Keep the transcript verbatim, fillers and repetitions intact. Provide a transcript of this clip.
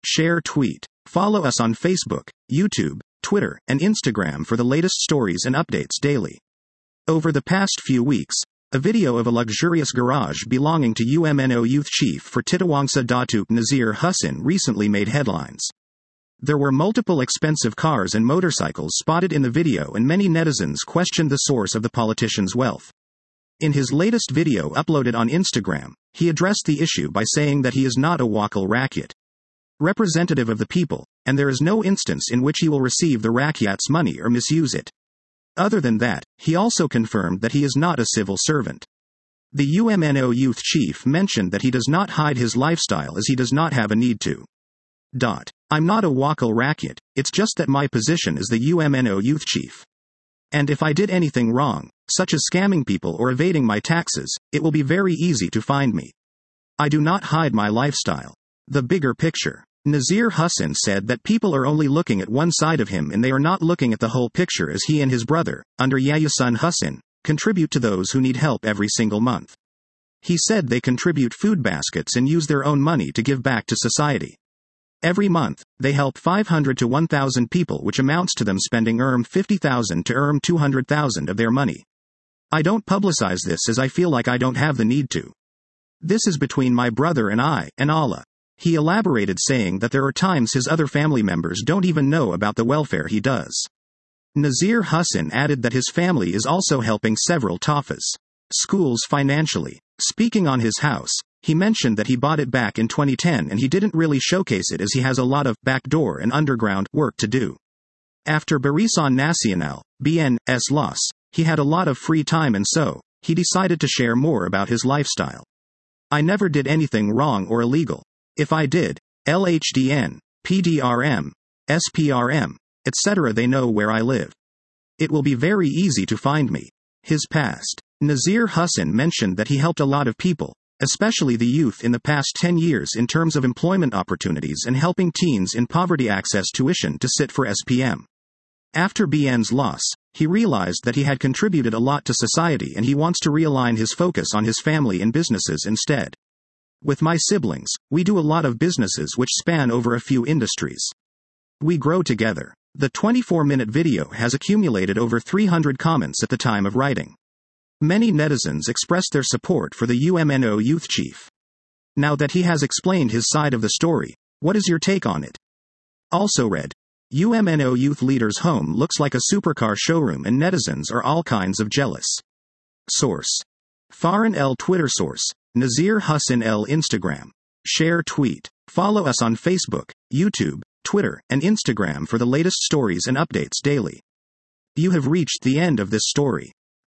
share, tweet. Follow us on Facebook, YouTube, Twitter, and Instagram for the latest stories and updates daily. Over the past few weeks, a video of a luxurious garage belonging to U M N O youth chief for Titiwangsa Datuk Nazir Hussain recently made headlines. There were multiple expensive cars and motorcycles spotted in the video, and many netizens questioned the source of the politician's wealth. In his latest video uploaded on Instagram, he addressed the issue by saying that he is not a Wakil Rakyat, representative of the people, and there is no instance in which he will receive the Rakyat's money or misuse it. Other than that, he also confirmed that he is not a civil servant. The U M N O youth chief mentioned that he does not hide his lifestyle as he does not have a need to. Dot. I'm not a Wakil Rakyat, it's just that my position is the U M N O youth chief. And if I did anything wrong, such as scamming people or evading my taxes, it will be very easy to find me. I do not hide my lifestyle. The bigger picture. Nazir Hussain said that people are only looking at one side of him and they are not looking at the whole picture, as he and his brother, under Yayasan Hussain, contribute to those who need help every single month. He said they contribute food baskets and use their own money to give back to society. Every month, they help five hundred to one thousand people, which amounts to them spending erm fifty thousand to erm two hundred thousand of their money. I don't publicize this as I feel like I don't have the need to. This is between my brother and I, and Allah. He elaborated, saying that there are times his other family members don't even know about the welfare he does. Nazir Hussain added that his family is also helping several Tafas schools financially. Speaking on his house, he mentioned that he bought it back in twenty ten and he didn't really showcase it as he has a lot of backdoor and underground work to do. After Barisan Nasional, B N's loss, he had a lot of free time, and so, he decided to share more about his lifestyle. I never did anything wrong or illegal. If I did, L H D N, P D R M, S P R M, et cetera, they know where I live. It will be very easy to find me. His past. Nazir Hussain mentioned that he helped a lot of people, especially the youth, in the past ten years in terms of employment opportunities and helping teens in poverty access tuition to sit for S P M. After B N's loss, he realized that he had contributed a lot to society and he wants to realign his focus on his family and businesses instead. With my siblings, we do a lot of businesses which span over a few industries. We grow together. The twenty-four minute video has accumulated over three hundred comments at the time of writing. Many netizens expressed their support for the U M N O youth chief. Now that he has explained his side of the story, what is your take on it? Also read, U M N O youth leader's home looks like a supercar showroom and netizens are all kinds of jealous. Source. Farhan L. Twitter. Source. Nazir Hussain L. Instagram. Share, tweet. Follow us on Facebook, YouTube, Twitter, and Instagram for the latest stories and updates daily. You have reached the end of this story.